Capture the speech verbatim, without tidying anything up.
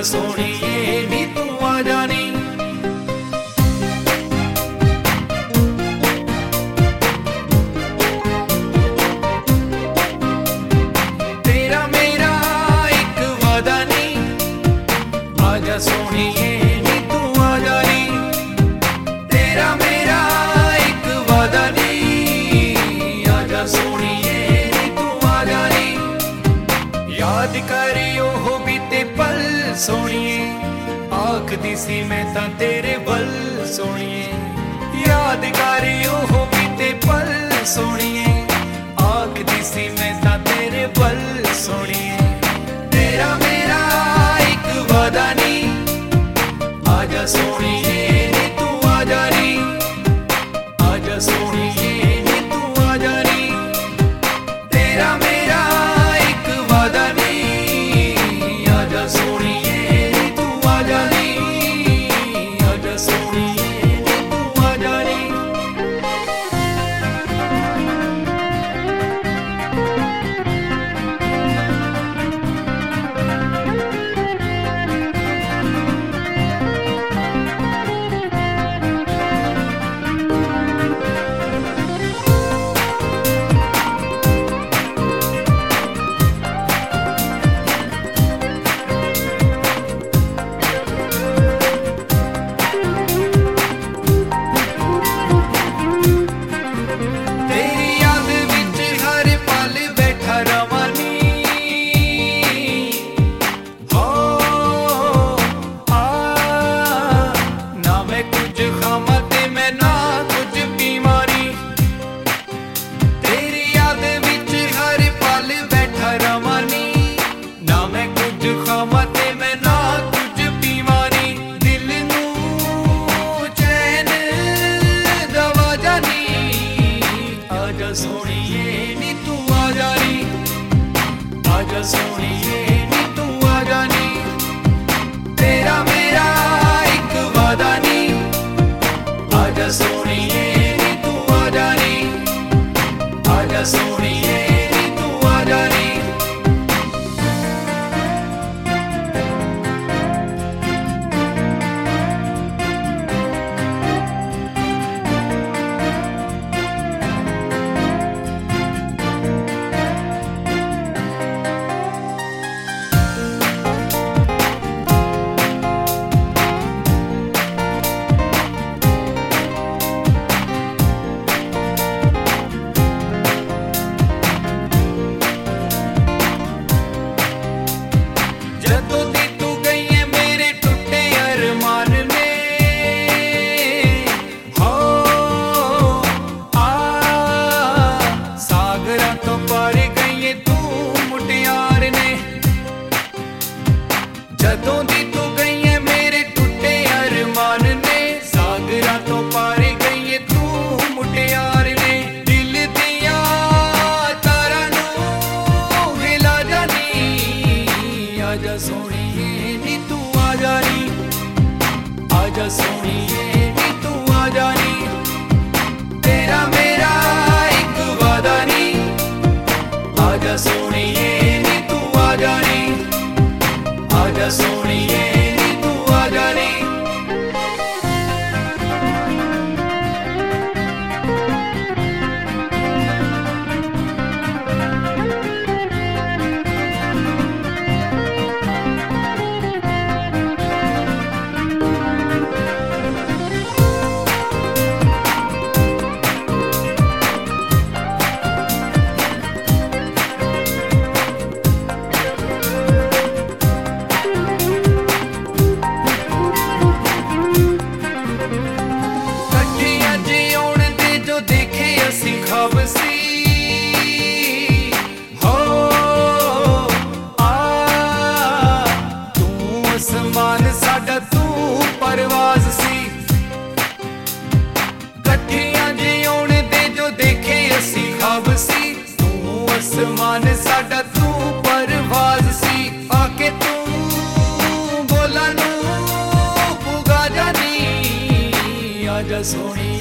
सोहणीए नी तू आ जानी। तेरा मेरा एक वादा नी, आजा सोहणीए नी तू आ जानी। तेरा मेरा एक वादा नी, आजा सोहणीए नी तू आ जानी। याद करी ओह बीते पल सोहणीए, आखदी सी मैं तां तेरे बल सोहणीए। याद करी ओह बीते पल सोहणीए, आखदी सी मैं तां तेरे बल सोहणीए। तेरा मेरा एक वादा नी, आजा सोहणीए नी तू आ जानी। आजा सोहणीए नी तू आ जानी। तेरा मेरा एक वादा नी, आजा सोहणीए नी तू आ जानी। आजा सोहणीए नी तू आ जानी। तेरी याद विच हर पल बैठा रवां नी। हो आ ना मैं कुछ खावां ते मैं ना कुछ बीमारी। तेरी याद विच हर पल बैठा रवां नी, ना मैं कुछ खावां ते मैं ना कुछ बीमारी। दिल नूं चैन दवा जानी, आजा सोहणीए नी तू आ जानी। आजा सोहणीए नी तू आ जानी। तेरा मेरा एक वादा नी, आजा सोहणीए नी तू आ जानी। आजा सोहणीए नी तू आ जानी। जदों दी तू गई है मेरे टुटे अरमान ने। हो आ सागरां तो पार गई है तू मुटियार ने। जदों दी तू गई है मेरे टुटे अरमान ने, सागरां तो पार गई है तू मुटियार ने। दिल दियां तारां नूं हिला जानी, आजा सोहणीए नी तू आ जानी। आजा सोहणीए नी तू आ जानी। तेरा मेरा एक वादा नी, आजा सोहणीए नी तू आ जानी। आजा सोहणीए नी तू आ जानी। कट्ठियां जिउण दे जो देखे असीं ख्वाब सी। हो आ तू आसमान साडा तू परवाज़ सी। कट्ठियां जिउण दे जो देखे असीं ख्वाब सी। तू आसमान साडा तू परवाज़ सी। आके तू बोला नूं पुगा जानी, आजा सोहणीए